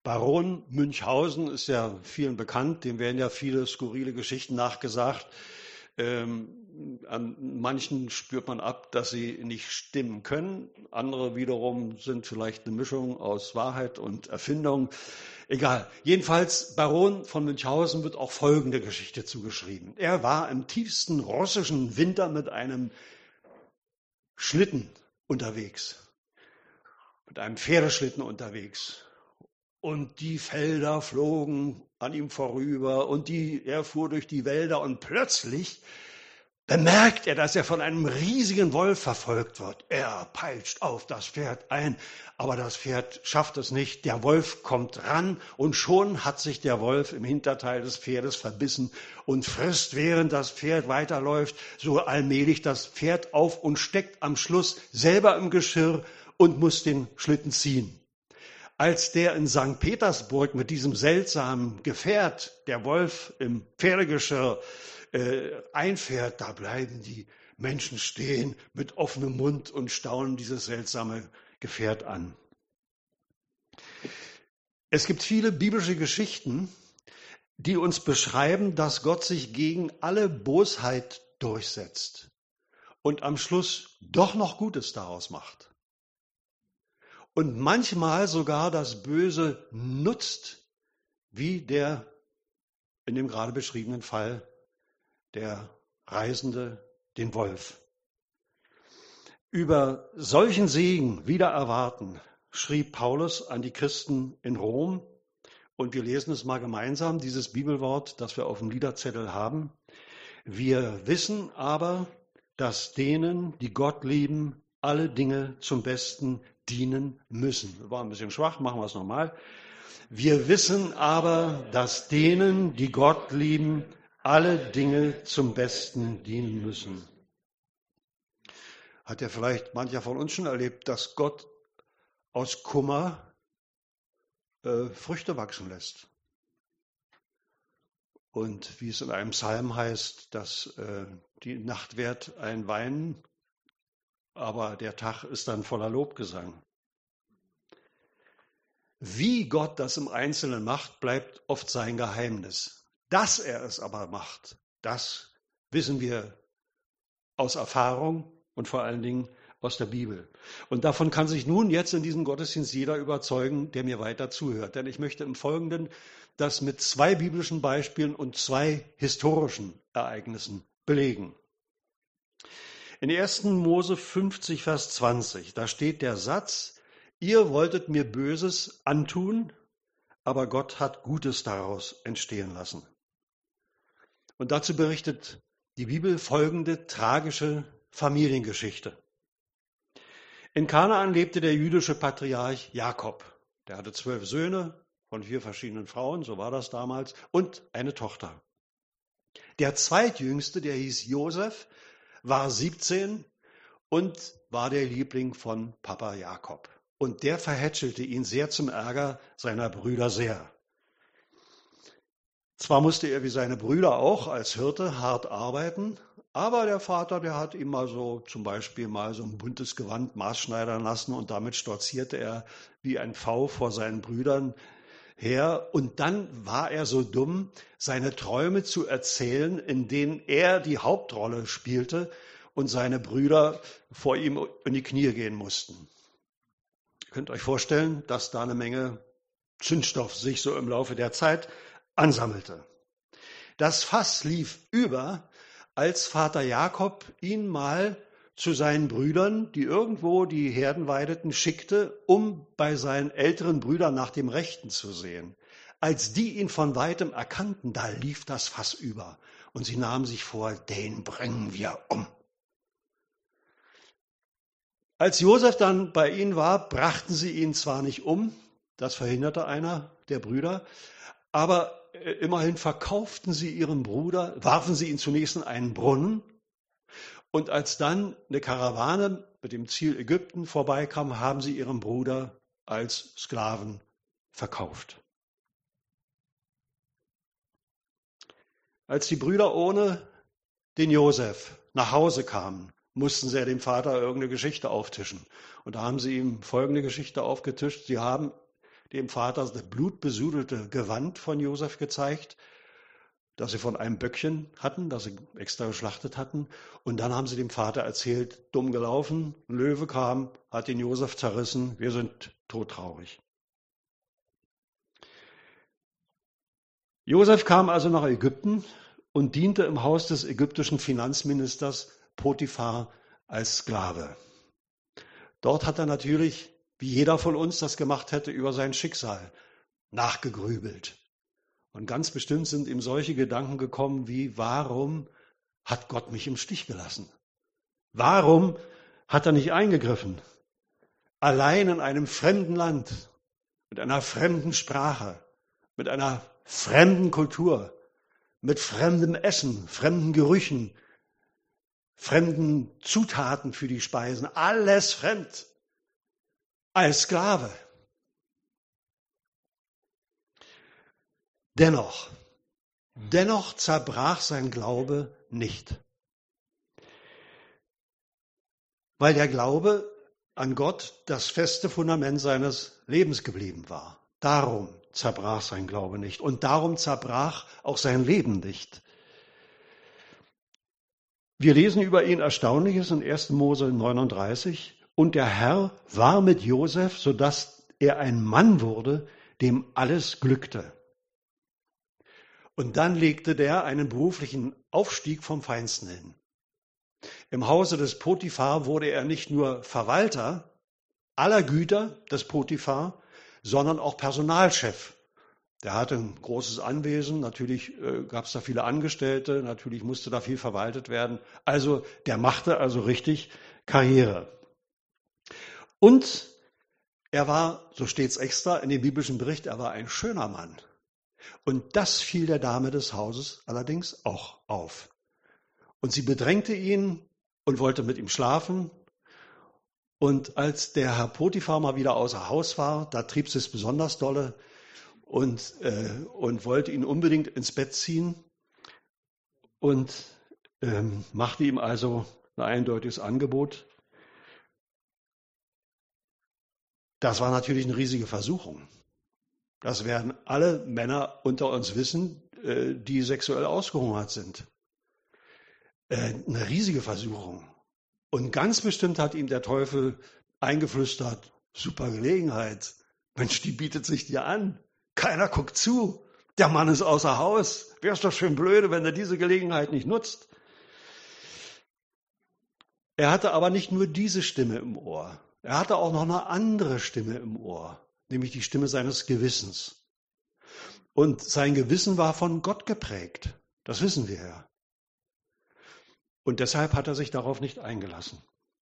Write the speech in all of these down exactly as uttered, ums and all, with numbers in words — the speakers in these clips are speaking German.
Baron Münchhausen ist ja vielen bekannt, dem werden ja viele skurrile Geschichten nachgesagt. Ähm, an manchen spürt man ab, dass sie nicht stimmen können. Andere wiederum sind vielleicht eine Mischung aus Wahrheit und Erfindung. Egal. Jedenfalls, Baron von Münchhausen wird auch folgende Geschichte zugeschrieben. Er war im tiefsten russischen Winter mit einem Schlitten unterwegs, mit einem Pferdeschlitten unterwegs. Und die Felder flogen an ihm vorüber und die, er fuhr durch die Wälder und plötzlich bemerkt er, dass er von einem riesigen Wolf verfolgt wird. Er peitscht auf das Pferd ein, aber das Pferd schafft es nicht. Der Wolf kommt ran und schon hat sich der Wolf im Hinterteil des Pferdes verbissen und frisst, während das Pferd weiterläuft, so allmählich das Pferd auf und steckt am Schluss selber im Geschirr und muss den Schlitten ziehen. Als der in Sankt Petersburg mit diesem seltsamen Gefährt, der Wolf im Pferdegeschirr, äh, einfährt, da bleiben die Menschen stehen mit offenem Mund und staunen dieses seltsame Gefährt an. Es gibt viele biblische Geschichten, die uns beschreiben, dass Gott sich gegen alle Bosheit durchsetzt und am Schluss doch noch Gutes daraus macht. Und manchmal sogar das Böse nutzt, wie der in dem gerade beschriebenen Fall der Reisende den Wolf. Über solchen Segen wider erwarten schrieb Paulus an die Christen in Rom, und wir lesen es mal gemeinsam, dieses Bibelwort, das wir auf dem Liederzettel haben. Wir wissen aber, dass denen, die Gott lieben, alle Dinge zum Besten dienen müssen. War ein bisschen schwach, machen wir es nochmal. Wir wissen aber, dass denen, die Gott lieben, alle Dinge zum Besten dienen müssen. Hat ja vielleicht mancher von uns schon erlebt, dass Gott aus Kummer äh, Früchte wachsen lässt. Und wie es in einem Psalm heißt, dass äh, die Nacht währt ein Weinen, aber der Tag ist dann voller Lobgesang. Wie Gott das im Einzelnen macht, bleibt oft sein Geheimnis. Dass er es aber macht, das wissen wir aus Erfahrung und vor allen Dingen aus der Bibel. Und davon kann sich nun jetzt in diesem Gottesdienst jeder überzeugen, der mir weiter zuhört. Denn ich möchte im Folgenden das mit zwei biblischen Beispielen und zwei historischen Ereignissen belegen. In ersten Mose fünfzig, Vers zwanzig, da steht der Satz, ihr wolltet mir Böses antun, aber Gott hat Gutes daraus entstehen lassen. Und dazu berichtet die Bibel folgende tragische Familiengeschichte. In Kanaan lebte der jüdische Patriarch Jakob. Der hatte zwölf Söhne von vier verschiedenen Frauen, so war das damals, und eine Tochter. Der zweitjüngste, der hieß Josef, war siebzehn und war der Liebling von Papa Jakob. Und der verhätschelte ihn sehr zum Ärger seiner Brüder sehr. Zwar musste er wie seine Brüder auch als Hirte hart arbeiten, aber der Vater, der hat ihm mal so zum Beispiel mal so ein buntes Gewand maßschneidern lassen und damit stolzierte er wie ein Pfau vor seinen Brüdern her. Und dann war er so dumm, seine Träume zu erzählen, in denen er die Hauptrolle spielte und seine Brüder vor ihm in die Knie gehen mussten. Ihr könnt euch vorstellen, dass da eine Menge Zündstoff sich so im Laufe der Zeit ansammelte. Das Fass lief über, als Vater Jakob ihn mal zu seinen Brüdern, die irgendwo die Herden weideten, schickte, um bei seinen älteren Brüdern nach dem Rechten zu sehen. Als die ihn von weitem erkannten, da lief das Fass über und sie nahmen sich vor, den bringen wir um. Als Josef dann bei ihnen war, brachten sie ihn zwar nicht um, das verhinderte einer der Brüder, aber immerhin verkauften sie ihren Bruder, warfen sie ihn zunächst in einen Brunnen. Und als dann eine Karawane mit dem Ziel Ägypten vorbeikam, haben sie ihren Bruder als Sklaven verkauft. Als die Brüder ohne den Josef nach Hause kamen, mussten sie ja dem Vater irgendeine Geschichte auftischen. Und da haben sie ihm folgende Geschichte aufgetischt. Sie haben dem Vater das blutbesudelte Gewand von Josef gezeigt, das sie von einem Böckchen hatten, das sie extra geschlachtet hatten. Und dann haben sie dem Vater erzählt, dumm gelaufen, ein Löwe kam, hat den Josef zerrissen, wir sind todtraurig. Josef kam also nach Ägypten und diente im Haus des ägyptischen Finanzministers Potiphar als Sklave. Dort hat er natürlich, wie jeder von uns das gemacht hätte, über sein Schicksal nachgegrübelt. Und ganz bestimmt sind ihm solche Gedanken gekommen wie, warum hat Gott mich im Stich gelassen? Warum hat er nicht eingegriffen? Allein in einem fremden Land, mit einer fremden Sprache, mit einer fremden Kultur, mit fremdem Essen, fremden Gerüchen, fremden Zutaten für die Speisen, alles fremd, als Sklave. Dennoch, dennoch zerbrach sein Glaube nicht. Weil der Glaube an Gott das feste Fundament seines Lebens geblieben war. Darum zerbrach sein Glaube nicht und darum zerbrach auch sein Leben nicht. Wir lesen über ihn Erstaunliches in ersten Mose neununddreißig. Und der Herr war mit Josef, sodass er ein Mann wurde, dem alles glückte. Und dann legte der einen beruflichen Aufstieg vom Feinsten hin. Im Hause des Potiphar wurde er nicht nur Verwalter aller Güter des Potiphar, sondern auch Personalchef. Der hatte ein großes Anwesen, natürlich äh, gab es da viele Angestellte, natürlich musste da viel verwaltet werden. Also der machte also richtig Karriere. Und er war, so steht es extra in dem biblischen Bericht, er war ein schöner Mann. Und das fiel der Dame des Hauses allerdings auch auf. Und sie bedrängte ihn und wollte mit ihm schlafen. Und als der Herr Potiphar mal wieder außer Haus war, da trieb sie es besonders dolle und, äh, und wollte ihn unbedingt ins Bett ziehen und ähm, machte ihm also ein eindeutiges Angebot. Das war natürlich eine riesige Versuchung. Das werden alle Männer unter uns wissen, äh, die sexuell ausgehungert sind. Äh, eine riesige Versuchung. Und ganz bestimmt hat ihm der Teufel eingeflüstert, super Gelegenheit. Mensch, die bietet sich dir an. Keiner guckt zu. Der Mann ist außer Haus. Wär's doch schön blöde, wenn er diese Gelegenheit nicht nutzt. Er hatte aber nicht nur diese Stimme im Ohr. Er hatte auch noch eine andere Stimme im Ohr, nämlich die Stimme seines Gewissens. Und sein Gewissen war von Gott geprägt. Das wissen wir ja. Und deshalb hat er sich darauf nicht eingelassen.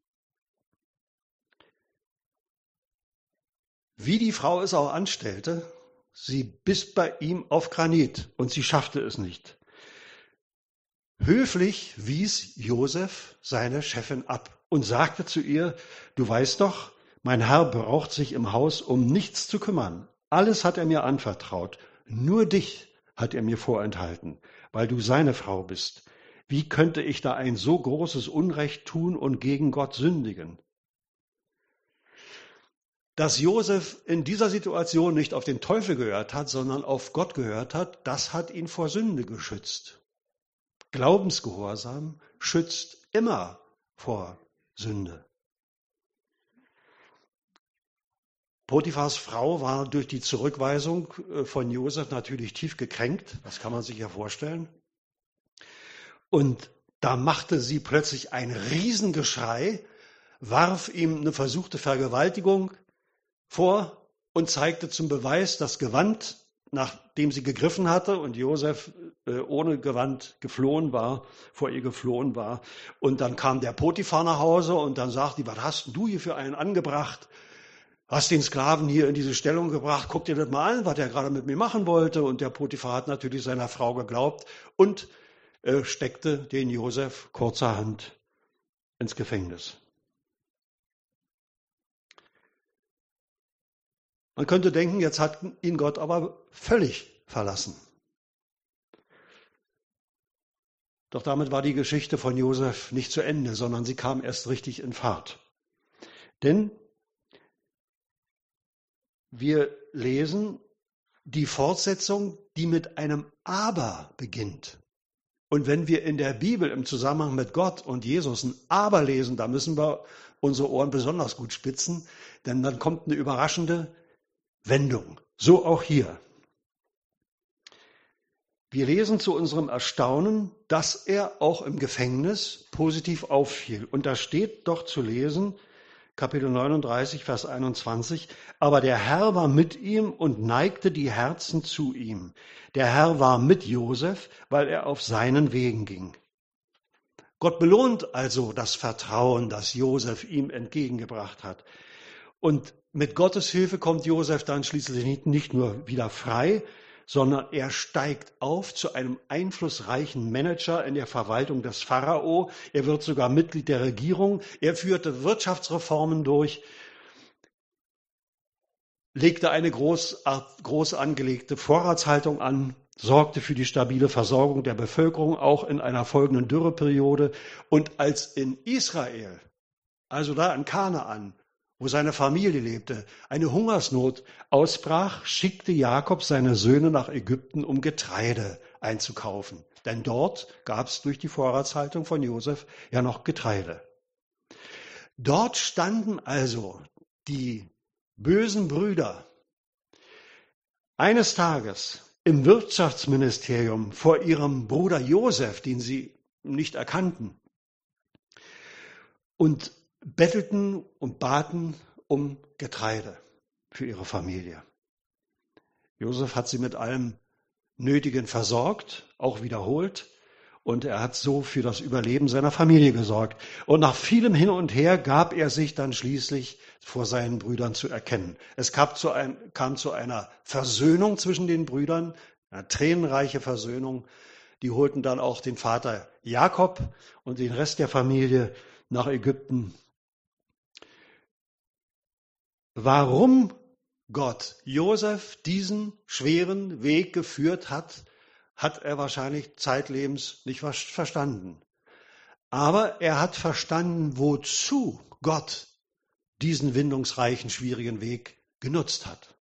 Wie die Frau es auch anstellte, sie biss bei ihm auf Granit und sie schaffte es nicht. Höflich wies Josef seine Chefin ab und sagte zu ihr, du weißt doch, mein Herr braucht sich im Haus um nichts zu kümmern. Alles hat er mir anvertraut. Nur dich hat er mir vorenthalten, weil du seine Frau bist. Wie könnte ich da ein so großes Unrecht tun und gegen Gott sündigen? Dass Josef in dieser Situation nicht auf den Teufel gehört hat, sondern auf Gott gehört hat, das hat ihn vor Sünde geschützt. Glaubensgehorsam schützt immer vor Sünde. Potiphars Frau war durch die Zurückweisung von Josef natürlich tief gekränkt, das kann man sich ja vorstellen. Und da machte sie plötzlich ein Riesengeschrei, warf ihm eine versuchte Vergewaltigung vor und zeigte zum Beweis das Gewand, nachdem sie gegriffen hatte und Josef äh, ohne Gewand geflohen war, vor ihr geflohen war. Und dann kam der Potiphar nach Hause und dann sagte, was hast du hier für einen angebracht? Hast den Sklaven hier in diese Stellung gebracht, guck dir das mal an, was er gerade mit mir machen wollte. Und der Potiphar hat natürlich seiner Frau geglaubt und äh, steckte den Josef kurzerhand ins Gefängnis. Man könnte denken, jetzt hat ihn Gott aber völlig verlassen. Doch damit war die Geschichte von Josef nicht zu Ende, sondern sie kam erst richtig in Fahrt. Denn Wir lesen die Fortsetzung, die mit einem Aber beginnt. Und wenn wir in der Bibel im Zusammenhang mit Gott und Jesus ein Aber lesen, da müssen wir unsere Ohren besonders gut spitzen, denn dann kommt eine überraschende Wendung. So auch hier. Wir lesen zu unserem Erstaunen, dass er auch im Gefängnis positiv auffiel. Und da steht doch zu lesen, Kapitel neununddreißig, Vers einundzwanzig, aber der Herr war mit ihm und neigte die Herzen zu ihm. Der Herr war mit Josef, weil er auf seinen Wegen ging. Gott belohnt also das Vertrauen, das Josef ihm entgegengebracht hat. Und mit Gottes Hilfe kommt Josef dann schließlich nicht nur wieder frei, sondern er steigt auf zu einem einflussreichen Manager in der Verwaltung des Pharao. Er wird sogar Mitglied der Regierung. Er führte Wirtschaftsreformen durch, legte eine groß, groß angelegte Vorratshaltung an, sorgte für die stabile Versorgung der Bevölkerung, auch in einer folgenden Dürreperiode. Und als in Israel, also da in Kanaan, wo seine Familie lebte, eine Hungersnot ausbrach, schickte Jakob seine Söhne nach Ägypten, um Getreide einzukaufen. Denn dort gab es durch die Vorratshaltung von Josef ja noch Getreide. Dort standen also die bösen Brüder eines Tages im Wirtschaftsministerium vor ihrem Bruder Josef, den sie nicht erkannten, und bettelten und baten um Getreide für ihre Familie. Josef hat sie mit allem Nötigen versorgt, auch wiederholt, und er hat so für das Überleben seiner Familie gesorgt. Und nach vielem Hin und Her gab er sich dann schließlich vor seinen Brüdern zu erkennen. Es kam zu, ein, kam zu einer Versöhnung zwischen den Brüdern, eine tränenreiche Versöhnung. Die holten dann auch den Vater Jakob und den Rest der Familie nach Ägypten. Warum Gott Josef diesen schweren Weg geführt hat, hat er wahrscheinlich zeitlebens nicht verstanden. Aber er hat verstanden, wozu Gott diesen windungsreichen, schwierigen Weg genutzt hat.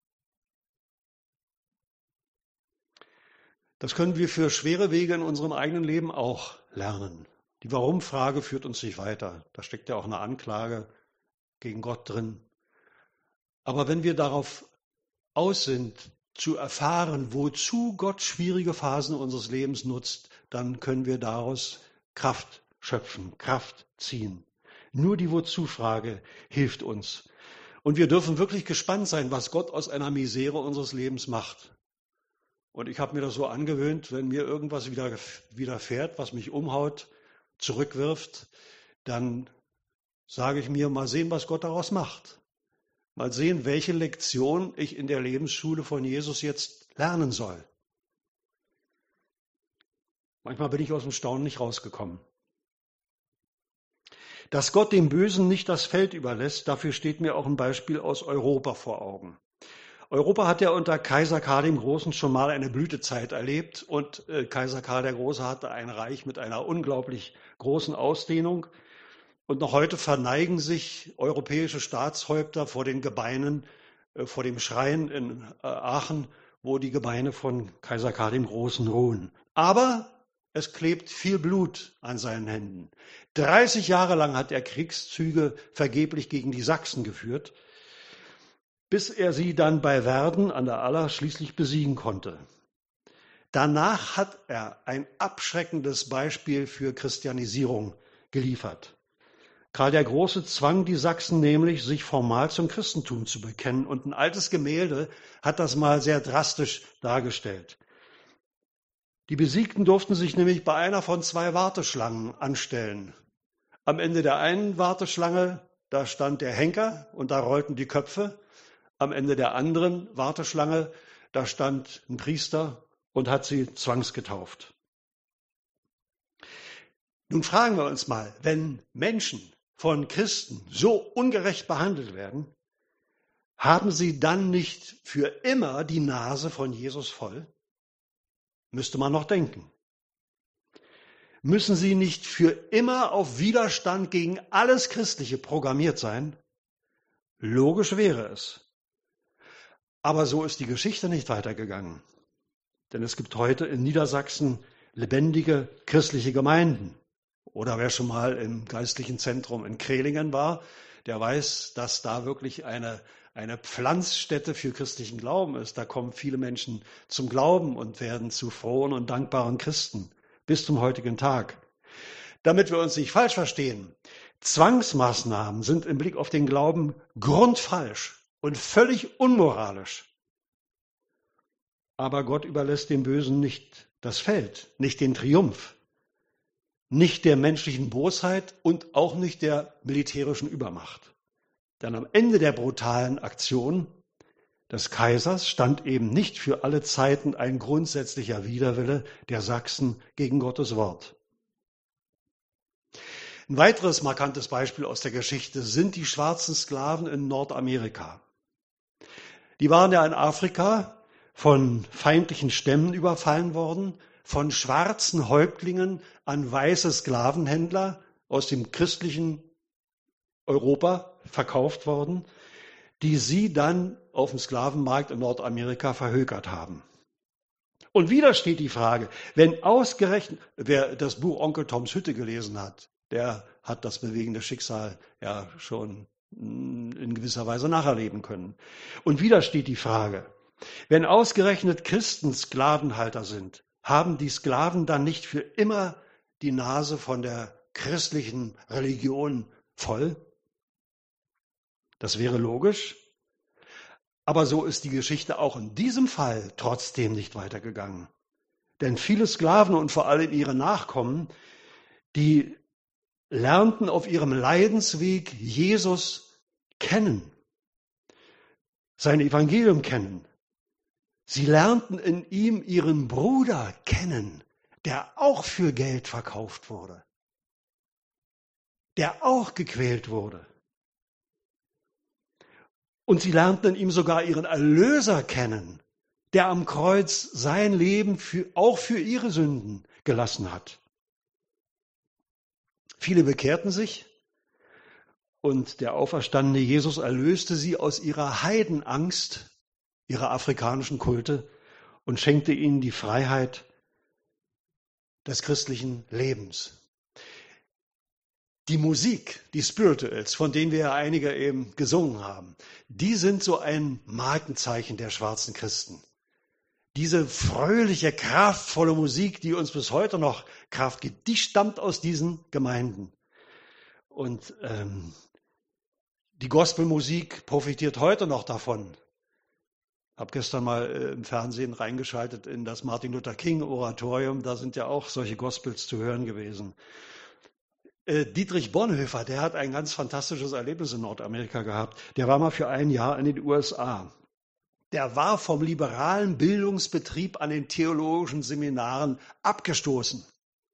Das können wir für schwere Wege in unserem eigenen Leben auch lernen. Die Warum-Frage führt uns nicht weiter. Da steckt ja auch eine Anklage gegen Gott drin. Aber wenn wir darauf aus sind, zu erfahren, wozu Gott schwierige Phasen unseres Lebens nutzt, dann können wir daraus Kraft schöpfen, Kraft ziehen. Nur die Wozu-Frage hilft uns. Und wir dürfen wirklich gespannt sein, was Gott aus einer Misere unseres Lebens macht. Und ich habe mir das so angewöhnt, wenn mir irgendwas wieder widerfährt, was mich umhaut, zurückwirft, dann sage ich mir, mal sehen, was Gott daraus macht. Mal sehen, welche Lektion ich in der Lebensschule von Jesus jetzt lernen soll. Manchmal bin ich aus dem Staunen nicht rausgekommen. Dass Gott dem Bösen nicht das Feld überlässt, dafür steht mir auch ein Beispiel aus Europa vor Augen. Europa hat ja unter Kaiser Karl dem Großen schon mal eine Blütezeit erlebt und äh, Kaiser Karl der Große hatte ein Reich mit einer unglaublich großen Ausdehnung. Und noch heute verneigen sich europäische Staatshäupter vor den Gebeinen, äh, vor dem Schrein in äh, Aachen, wo die Gebeine von Kaiser Karl dem Großen ruhen. Aber es klebt viel Blut an seinen Händen. dreißig Jahre lang hat er Kriegszüge vergeblich gegen die Sachsen geführt, bis er sie dann bei Werden an der Aller schließlich besiegen konnte. Danach hat er ein abschreckendes Beispiel für Christianisierung geliefert. Karl der Große zwang die Sachsen nämlich, sich formal zum Christentum zu bekennen. Und ein altes Gemälde hat das mal sehr drastisch dargestellt. Die Besiegten durften sich nämlich bei einer von zwei Warteschlangen anstellen. Am Ende der einen Warteschlange, da stand der Henker und da rollten die Köpfe. Am Ende der anderen Warteschlange, da stand ein Priester und hat sie zwangsgetauft. Nun fragen wir uns mal, wenn Menschen von Christen so ungerecht behandelt werden, haben sie dann nicht für immer die Nase von Jesus voll? Müsste man noch denken. Müssen sie nicht für immer auf Widerstand gegen alles Christliche programmiert sein? Logisch wäre es. Aber so ist die Geschichte nicht weitergegangen. Denn es gibt heute in Niedersachsen lebendige christliche Gemeinden. Oder wer schon mal im geistlichen Zentrum in Krehlingen war, der weiß, dass da wirklich eine, eine Pflanzstätte für christlichen Glauben ist. Da kommen viele Menschen zum Glauben und werden zu frohen und dankbaren Christen bis zum heutigen Tag. Damit wir uns nicht falsch verstehen, Zwangsmaßnahmen sind im Blick auf den Glauben grundfalsch und völlig unmoralisch. Aber Gott überlässt dem Bösen nicht das Feld, nicht den Triumph, nicht der menschlichen Bosheit und auch nicht der militärischen Übermacht. Denn am Ende der brutalen Aktion des Kaisers stand eben nicht für alle Zeiten ein grundsätzlicher Widerwille der Sachsen gegen Gottes Wort. Ein weiteres markantes Beispiel aus der Geschichte sind die schwarzen Sklaven in Nordamerika. Die waren ja in Afrika von feindlichen Stämmen überfallen worden, von schwarzen Häuptlingen an weiße Sklavenhändler aus dem christlichen Europa verkauft worden, die sie dann auf dem Sklavenmarkt in Nordamerika verhökert haben. Und wieder steht die Frage, wenn ausgerechnet, wer das Buch Onkel Toms Hütte gelesen hat, der hat das bewegende Schicksal ja schon in gewisser Weise nacherleben können. Und wieder steht die Frage, wenn ausgerechnet Christen Sklavenhalter sind, haben die Sklaven dann nicht für immer die Nase von der christlichen Religion voll? Das wäre logisch. Aber so ist die Geschichte auch in diesem Fall trotzdem nicht weitergegangen. Denn viele Sklaven und vor allem ihre Nachkommen, die lernten auf ihrem Leidensweg Jesus kennen, sein Evangelium kennen. Sie lernten in ihm ihren Bruder kennen, der auch für Geld verkauft wurde, der auch gequält wurde. Und sie lernten in ihm sogar ihren Erlöser kennen, der am Kreuz sein Leben für, auch für ihre Sünden gelassen hat. Viele bekehrten sich und der auferstandene Jesus erlöste sie aus ihrer Heidenangst, ihrer afrikanischen Kulte und schenkte ihnen die Freiheit des christlichen Lebens. Die Musik, die Spirituals, von denen wir ja einige eben gesungen haben, die sind so ein Markenzeichen der schwarzen Christen. Diese fröhliche, kraftvolle Musik, die uns bis heute noch Kraft gibt, die stammt aus diesen Gemeinden. Und ähm, die Gospelmusik profitiert heute noch davon. Ich habe gestern mal äh, im Fernsehen reingeschaltet in das Martin Luther King Oratorium, da sind ja auch solche Gospels zu hören gewesen. Äh, Dietrich Bonhoeffer, der hat ein ganz fantastisches Erlebnis in Nordamerika gehabt. Der war mal für ein Jahr in den U S A. Der war vom liberalen Bildungsbetrieb an den theologischen Seminaren abgestoßen.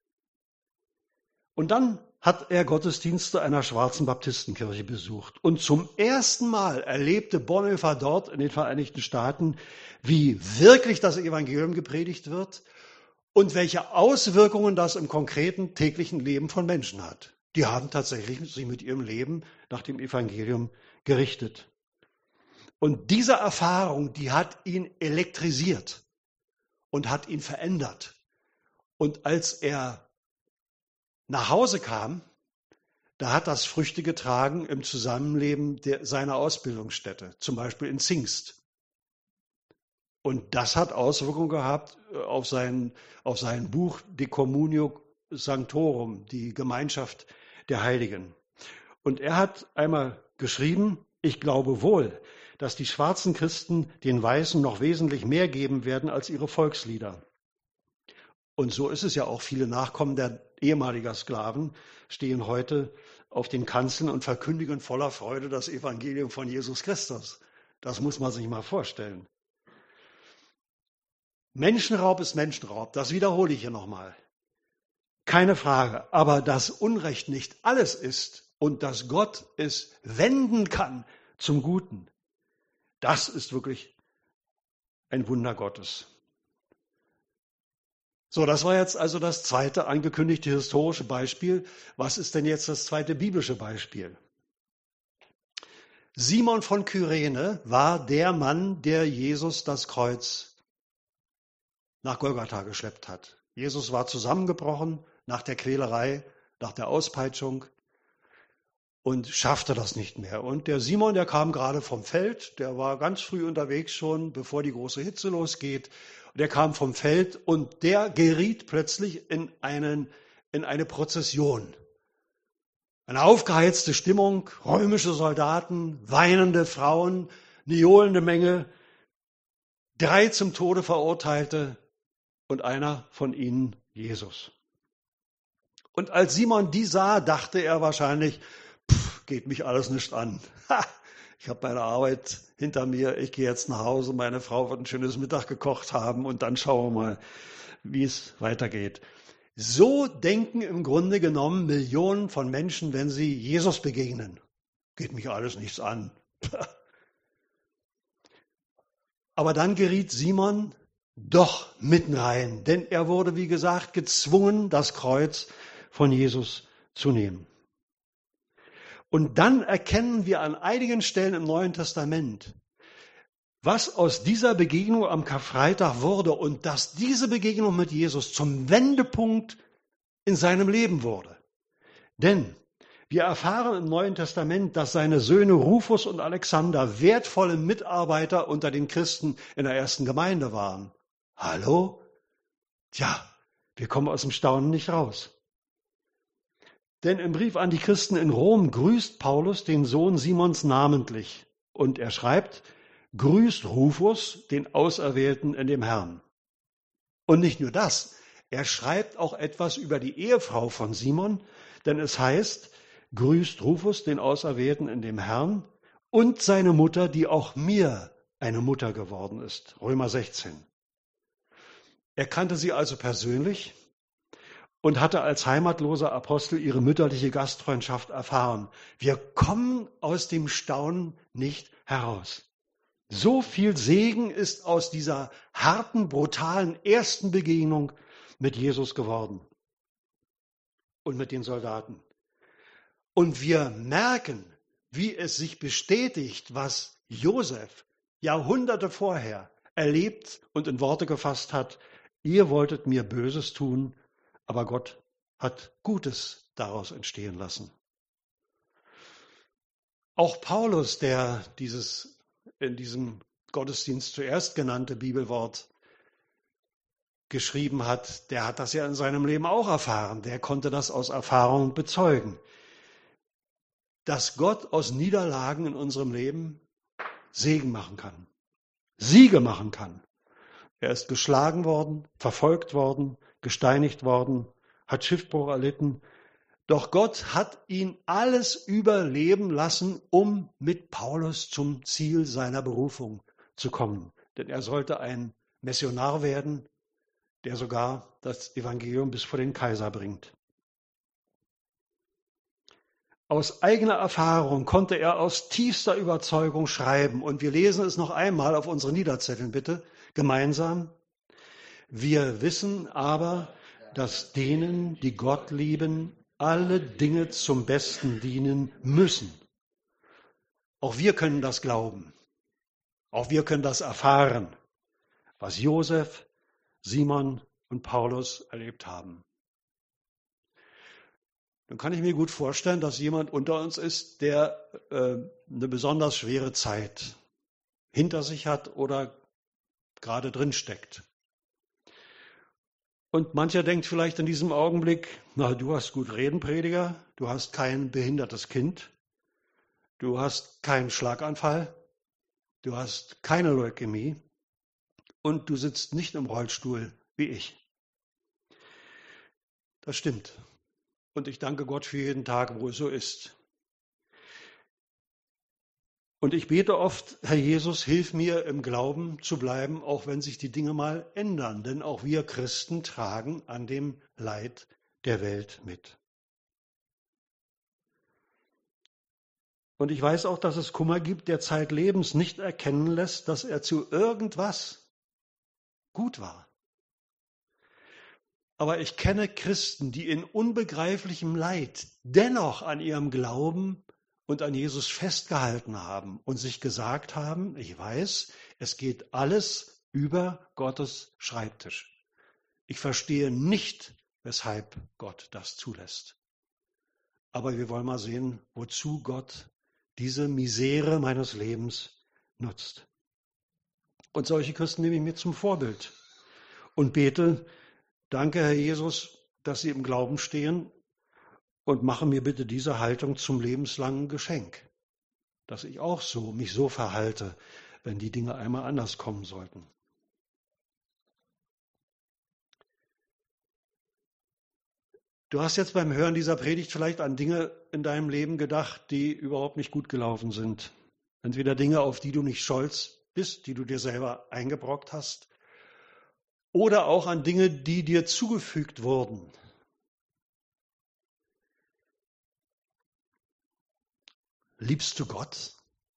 Und dann hat er Gottesdienste einer schwarzen Baptistenkirche besucht. Und zum ersten Mal erlebte Bonhoeffer dort in den Vereinigten Staaten, wie wirklich das Evangelium gepredigt wird und welche Auswirkungen das im konkreten täglichen Leben von Menschen hat. Die haben tatsächlich sich mit ihrem Leben nach dem Evangelium gerichtet. Und diese Erfahrung, die hat ihn elektrisiert und hat ihn verändert. Und als er nach Hause kam, da hat das Früchte getragen im Zusammenleben der, seiner Ausbildungsstätte, zum Beispiel in Zingst. Und das hat Auswirkungen gehabt auf sein, auf sein Buch De Communio Sanctorum, die Gemeinschaft der Heiligen. Und er hat einmal geschrieben, ich glaube wohl, dass die schwarzen Christen den Weißen noch wesentlich mehr geben werden als ihre Volkslieder. Und so ist es ja auch. Viele Nachkommen der ehemaliger Sklaven stehen heute auf den Kanzeln und verkündigen voller Freude das Evangelium von Jesus Christus. Das muss man sich mal vorstellen. Menschenraub ist Menschenraub, das wiederhole ich hier nochmal. Keine Frage, aber dass Unrecht nicht alles ist und dass Gott es wenden kann zum Guten, das ist wirklich ein Wunder Gottes. So, das war jetzt also das zweite angekündigte historische Beispiel. Was ist denn jetzt das zweite biblische Beispiel? Simon von Kyrene war der Mann, der Jesus das Kreuz nach Golgatha geschleppt hat. Jesus war zusammengebrochen nach der Quälerei, nach der Auspeitschung und schaffte das nicht mehr. Und der Simon, der kam gerade vom Feld, der war ganz früh unterwegs schon, bevor die große Hitze losgeht. Der kam vom Feld und der geriet plötzlich in, einen, in eine Prozession. Eine aufgeheizte Stimmung, römische Soldaten, weinende Frauen, eine johlende Menge, drei zum Tode Verurteilte und einer von ihnen Jesus. Und als Simon die sah, dachte er wahrscheinlich, pff, geht mich alles nicht an. Ha, ich habe meine Arbeit hinter mir, ich gehe jetzt nach Hause, meine Frau wird ein schönes Mittag gekocht haben und dann schauen wir mal, wie es weitergeht. So denken im Grunde genommen Millionen von Menschen, wenn sie Jesus begegnen. Geht mich alles nichts an. Aber dann geriet Simon doch mitten rein, denn er wurde, wie gesagt, gezwungen, das Kreuz von Jesus zu nehmen. Und dann erkennen wir an einigen Stellen im Neuen Testament, was aus dieser Begegnung am Karfreitag wurde und dass diese Begegnung mit Jesus zum Wendepunkt in seinem Leben wurde. Denn wir erfahren im Neuen Testament, dass seine Söhne Rufus und Alexander wertvolle Mitarbeiter unter den Christen in der ersten Gemeinde waren. Hallo? Tja, wir kommen aus dem Staunen nicht raus. Denn im Brief an die Christen in Rom grüßt Paulus den Sohn Simons namentlich. Und er schreibt, grüßt Rufus, den Auserwählten in dem Herrn. Und nicht nur das, er schreibt auch etwas über die Ehefrau von Simon, denn es heißt, grüßt Rufus, den Auserwählten in dem Herrn und seine Mutter, die auch mir eine Mutter geworden ist. Römer sechzehn. Er kannte sie also persönlich und hatte als heimatloser Apostel ihre mütterliche Gastfreundschaft erfahren. Wir kommen aus dem Staunen nicht heraus. So viel Segen ist aus dieser harten, brutalen ersten Begegnung mit Jesus geworden und mit den Soldaten. Und wir merken, wie es sich bestätigt, was Josef Jahrhunderte vorher erlebt und in Worte gefasst hat. Ihr wolltet mir Böses tun, aber Gott hat Gutes daraus entstehen lassen. Auch Paulus, der dieses in diesem Gottesdienst zuerst genannte Bibelwort geschrieben hat, der hat das ja in seinem Leben auch erfahren. Der konnte das aus Erfahrung bezeugen. Dass Gott aus Niederlagen in unserem Leben Segen machen kann, Siege machen kann. Er ist geschlagen worden, verfolgt worden, gesteinigt worden, hat Schiffbruch erlitten. Doch Gott hat ihn alles überleben lassen, um mit Paulus zum Ziel seiner Berufung zu kommen. Denn er sollte ein Missionar werden, der sogar das Evangelium bis vor den Kaiser bringt. Aus eigener Erfahrung konnte er aus tiefster Überzeugung schreiben. Und wir lesen es noch einmal auf unseren Niederzetteln, bitte, gemeinsam. Wir wissen aber, dass denen, die Gott lieben, alle Dinge zum Besten dienen müssen. Auch wir können das glauben. Auch wir können das erfahren, was Josef, Simon und Paulus erlebt haben. Dann kann ich mir gut vorstellen, dass jemand unter uns ist, der äh, eine besonders schwere Zeit hinter sich hat oder gerade drin steckt. Und mancher denkt vielleicht in diesem Augenblick, na, du hast gut reden, Prediger, du hast kein behindertes Kind, du hast keinen Schlaganfall, du hast keine Leukämie und du sitzt nicht im Rollstuhl wie ich. Das stimmt. Und ich danke Gott für jeden Tag, wo es so ist. Und ich bete oft, Herr Jesus, hilf mir im Glauben zu bleiben, auch wenn sich die Dinge mal ändern. Denn auch wir Christen tragen an dem Leid der Welt mit. Und ich weiß auch, dass es Kummer gibt, der zeitlebens nicht erkennen lässt, dass er zu irgendwas gut war. Aber ich kenne Christen, die in unbegreiflichem Leid dennoch an ihrem Glauben und an Jesus festgehalten haben und sich gesagt haben, ich weiß, es geht alles über Gottes Schreibtisch. Ich verstehe nicht, weshalb Gott das zulässt. Aber wir wollen mal sehen, wozu Gott diese Misere meines Lebens nutzt. Und solche Christen nehme ich mir zum Vorbild und bete, danke Herr Jesus, dass Sie im Glauben stehen und mache mir bitte diese Haltung zum lebenslangen Geschenk, dass ich auch so mich so verhalte, wenn die Dinge einmal anders kommen sollten. Du hast jetzt beim Hören dieser Predigt vielleicht an Dinge in deinem Leben gedacht, die überhaupt nicht gut gelaufen sind. Entweder Dinge, auf die du nicht stolz bist, die du dir selber eingebrockt hast, oder auch an Dinge, die dir zugefügt wurden. Liebst du Gott?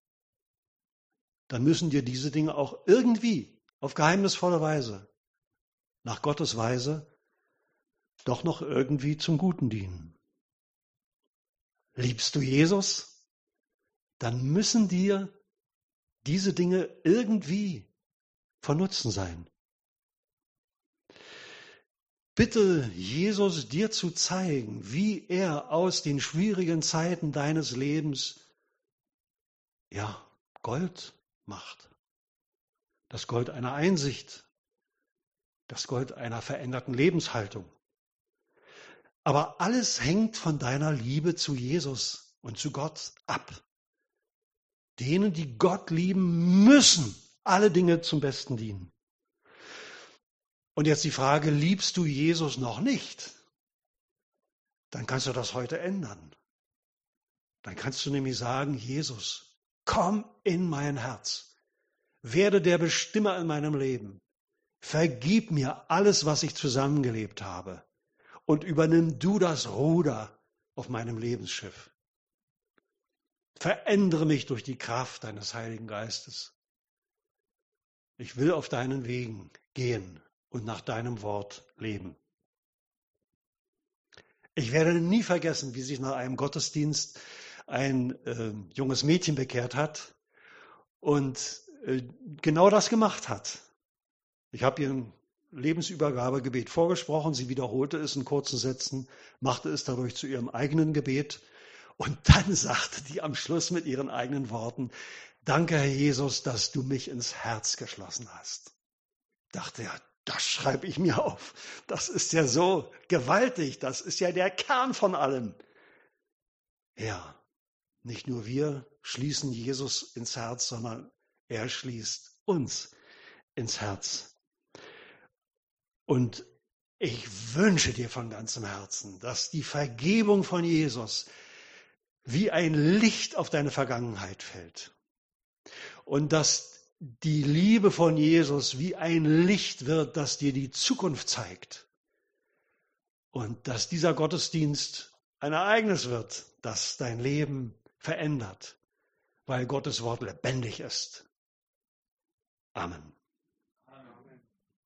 Dann müssen dir diese Dinge auch irgendwie, auf geheimnisvolle Weise, nach Gottes Weise, doch noch irgendwie zum Guten dienen. Liebst du Jesus? Dann müssen dir diese Dinge irgendwie von Nutzen sein. Bitte Jesus dir zu zeigen, wie er aus den schwierigen Zeiten deines Lebens ja, Gold macht. Das Gold einer Einsicht, das Gold einer veränderten Lebenshaltung. Aber alles hängt von deiner Liebe zu Jesus und zu Gott ab. Denen, die Gott lieben, müssen alle Dinge zum Besten dienen. Und jetzt die Frage, liebst du Jesus noch nicht? Dann kannst du das heute ändern. Dann kannst du nämlich sagen, Jesus, komm in mein Herz. Werde der Bestimmer in meinem Leben. Vergib mir alles, was ich zusammengelebt habe. Und übernimm du das Ruder auf meinem Lebensschiff. Verändere mich durch die Kraft deines Heiligen Geistes. Ich will auf deinen Wegen gehen und nach deinem Wort leben. Ich werde nie vergessen, wie sich nach einem Gottesdienst ein äh, junges Mädchen bekehrt hat und äh, genau das gemacht hat. Ich habe ihr ein Lebensübergabegebet vorgesprochen, sie wiederholte es in kurzen Sätzen, machte es dadurch zu ihrem eigenen Gebet und dann sagte die am Schluss mit ihren eigenen Worten, danke Herr Jesus, dass du mich ins Herz geschlossen hast. Dachte ja, das schreibe ich mir auf. Das ist ja so gewaltig, das ist ja der Kern von allem. Ja, nicht nur wir schließen Jesus ins Herz, sondern er schließt uns ins Herz. Und ich wünsche dir von ganzem Herzen, dass die Vergebung von Jesus wie ein Licht auf deine Vergangenheit fällt. Und dass die Liebe von Jesus wie ein Licht wird, das dir die Zukunft zeigt. Und dass dieser Gottesdienst ein Ereignis wird, das dein Leben verändert, weil Gottes Wort lebendig ist. Amen.